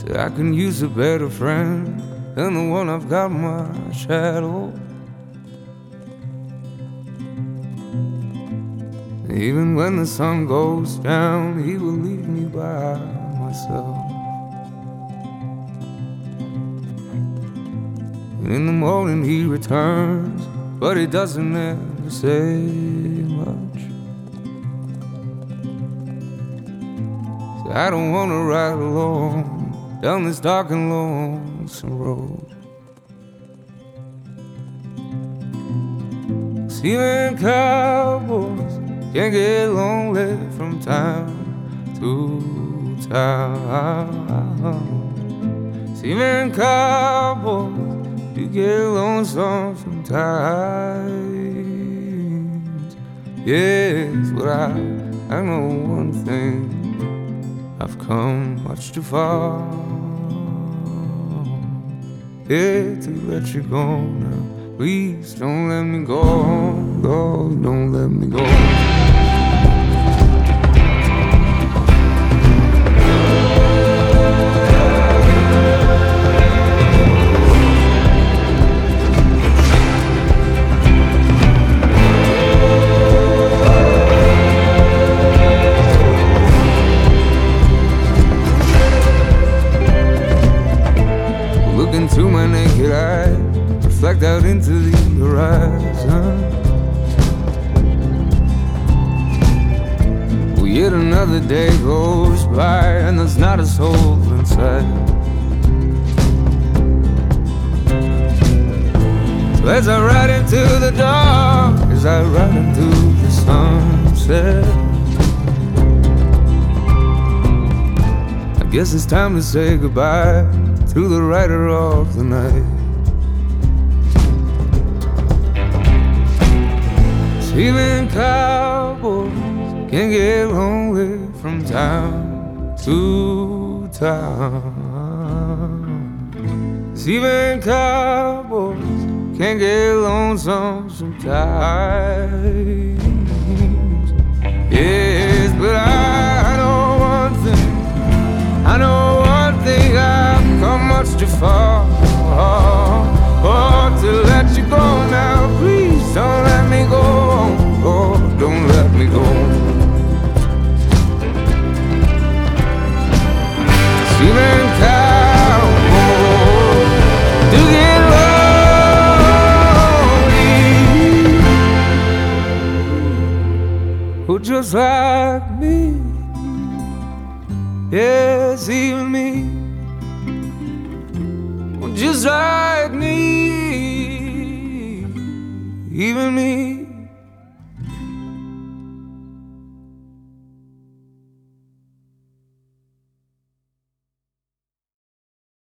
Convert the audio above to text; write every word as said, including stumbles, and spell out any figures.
Say I can use a better friend than the one I've got, my shadow. Even when the sun goes down, he will leave me by myself. And in the morning he returns, but he doesn't ever say much. So I don't wanna ride alone down this dark and lonesome road. Seamen cowboys can't get lonely from time to time. Seamen cowboys do get lonesome sometimes. Yes, but I, I know one thing, I've come much too far, yeah, to let you go now. Please don't let me go, go, don't let me go. Look into my naked eye, reflect out into the horizon. Well, yet another day goes by and there's not a soul inside. So as I ride into the dark, as I ride into the sunset, I guess it's time to say goodbye to the rider of the night. Seamen cowboys can get lonely from time to time. Seamen cowboys can get lonesome sometimes. Yes, but I know one thing, I know one thing, I've come much too far, oh, to let you go now. Please don't let me go, oh, don't let me go. Seamen cowboys do get lonely, oh, just like me. Yes, even me, just like me, even me.